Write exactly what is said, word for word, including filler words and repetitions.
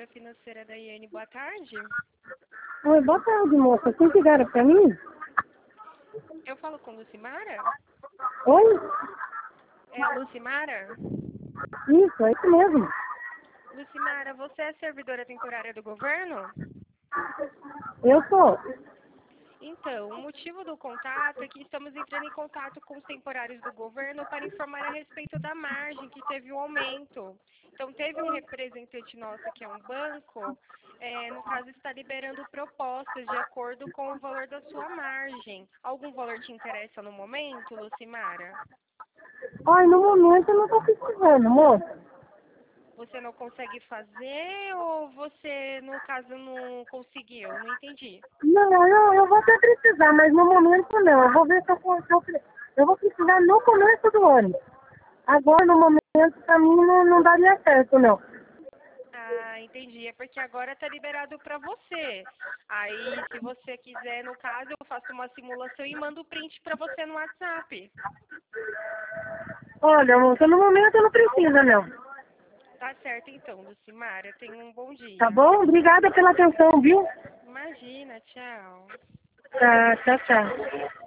consultora financeira da I N. Boa tarde. Oi, boa tarde, moça. Quem ligaram pra mim? Eu falo com Lucimara? Oi? É a Lucimara? Isso, é isso mesmo. Lucimara, você é servidora temporária do governo? Eu sou. Então, o motivo do contato é que estamos entrando em contato com os temporários do governo para informar a respeito da margem, que teve um aumento. Então, teve um representante nosso, que é um banco, é, no caso, está liberando propostas de acordo com o valor da sua margem. Algum valor te interessa no momento, Lucimara? Ai, no momento eu não tô precisando, moça. Você não consegue fazer ou você, no caso, não conseguiu? Não entendi. Não, eu, eu vou até precisar, mas no momento não. Eu vou ver se eu, se eu, eu vou precisar no começo do ano. Agora, no momento, pra mim não, não daria certo, não. Ah, entendi. É porque agora está liberado para você. Aí, se você quiser, no caso, eu faço uma simulação e mando o print para você no WhatsApp. Olha, moça, no momento eu não preciso, não. Tá certo, então, Lucimara. Tenha um bom Tá dia. bom? Obrigada pela atenção, viu? Imagina, tchau. Tá, tchau, tchau.